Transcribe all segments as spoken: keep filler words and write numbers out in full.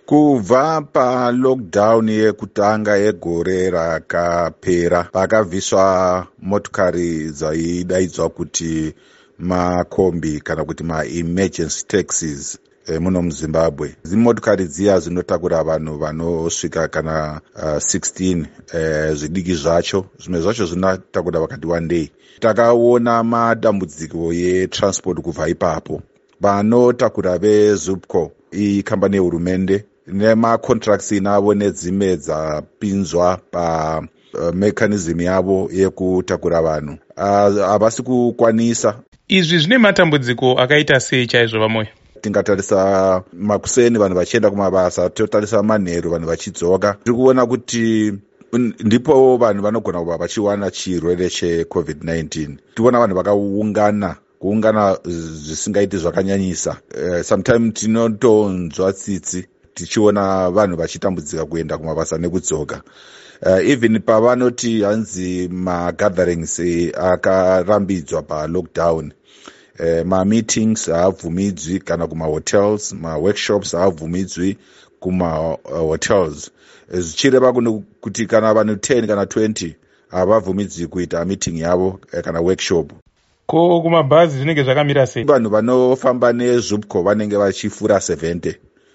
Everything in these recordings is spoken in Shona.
Kubva pa-lockdown yekutanga yegore rakapera pakabviswa motokari dzaidaidzwa kuti makombi kana kuti ma-emergency taxis e, muno muZimbabwe. Dzimotokari dziya dzinotakura vanhu vanosvika kana uh, sixteen e, zvidiki zvacho. Zvimwe zvacho zvinotakura vakati one day. Takaona madambudziko yetransport kubva ipapo. Vanotakura veZUPCO, iyi kambani yehurumende, nemacontracts inavo nedzimwe dzapinzwa pa uh, mechanism yavo yekutakura vanhu havasi uh, kukwanisa. Izvi zvine matambudziko akaita sei chaizvo vamoyo? Tingatarisa makuseni vanhu vachienda kumabasa, totarisa manheru vanhu vachidzoka. Tiri kuona kuti ndipo vanhu vanogona kuva vachiwana chirwere checovid nineteen. Tiona vanhu vakaungana kuungana zvisingaiti zvakanyanyisa. Uh, sometime tinotonzwa tsitsi tichiona vanhu vachitambudzika kuenda kumabasa nekudzoka. Uh, even pavanoti hanzi magatherings akarambidzwa pa-lockdown. Uh, ma-meetings haabvumidzwi kana kuma-hotels, ma-workshops haabvumidzwi kuma-hotels. Uh, zvichireva kuti kana vanhu ten kana twenty havabvumidzwi kuita meeting yavo uh, kana workshop. Ko kumabhazi zvinenge zvakamira sei? Vanhu vanofamba neZUPCO vanenge vachifura seventy.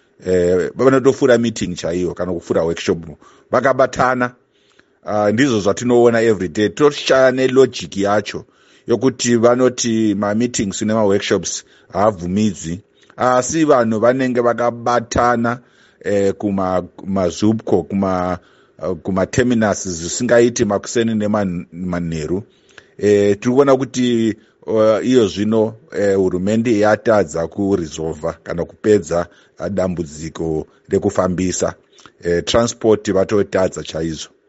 Eh, vanotofura meeting chaiyo kana kufura workshop vakabatana. Uh, ndizvo zvatinoona everyday. Toshaya nelogic yacho yokuti vanoti ma-meetings nema-workshops haabvumidzwi, asi vanhu vanenge vakabatana eh, kuma-ZUPCO, kuma, uh, kuma-terminus zvisingaiti makuseni nemanheru. Eh, tiri kuona kuti uh, iyo zvino hurumende eh, yatadza kuresolva kana kupedza uh, dambudziko rekufambisa eh, transport vatotadza chaizvo.